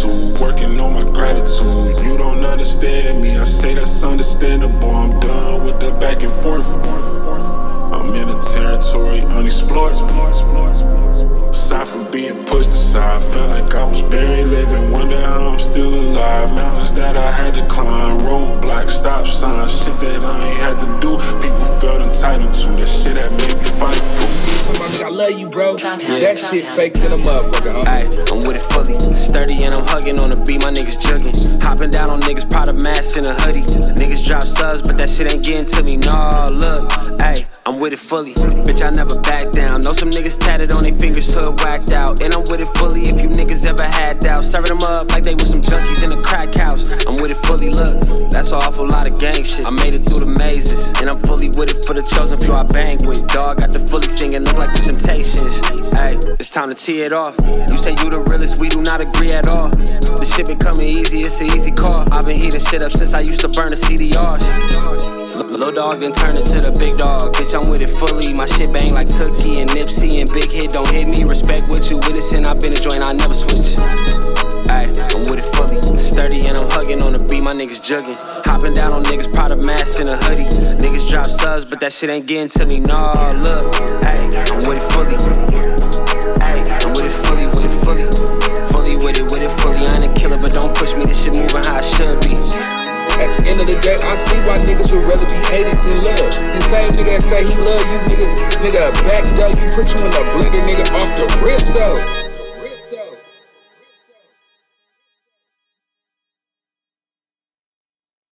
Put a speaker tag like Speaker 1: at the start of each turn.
Speaker 1: attitude, working on my gratitude. You don't understand me, I say that's understandable. I'm done with the back and forth. I'm in a territory unexplored. Aside from being pushed aside, felt like I was buried living. Wonder how I'm still alive. Mountains that I had to climb, roadblocks, stop signs, shit that I ain't had to do. People felt entitled to that shit that made me fight proof.
Speaker 2: I love you, bro. That shit fake to the motherfucker, huh?
Speaker 3: Ayy, I'm with it fully. Sturdy and I'm hugging on the beat, my niggas jugging. Hopping down on niggas, proud of mask in a hoodie. Niggas drop subs, but that shit ain't getting to me. Nah, look, ayy, I'm with it fully. Bitch, I never back down. Know some niggas tatted on their fingers, hood whacked out. And I'm with it fully if you niggas ever had doubt. Serving them up like they was some junkies in a crack house. I'm with it fully, look, that's an awful lot of gang shit. I made it through the mazes, and I'm fully with it for the chosen few I bang with. Dog got the fully singing, look like the Temptations. Ayy, it's time to tee it off. You say you the realest, we do not agree at all. The shit been coming easy, it's an easy call. I've been heating shit up since I used to burn the CDRs. Lil' dog then turn into the big dog. Bitch, I'm with it fully. My shit bang like Tookie and Nipsey and Big Hit. Don't hit me, respect what you witnessing. I've been a joint, I never switch. Ayy, I'm with it fully. Sturdy and I'm hugging on the beat, my niggas jugging. Hopping down on niggas, proud of mask in a hoodie. Niggas drop subs, but that shit ain't getting to me. Nah, look, ayy, I'm with it fully. Ayy, I'm with it fully, with it fully. Fully with it fully. I ain't a killer, but don't push me. This shit moving how it should be.
Speaker 2: At the end of the day, I see why niggas would rather be hated than loved. The same nigga that say he love you, nigga back though. You put you in the blender, nigga, off the rip though.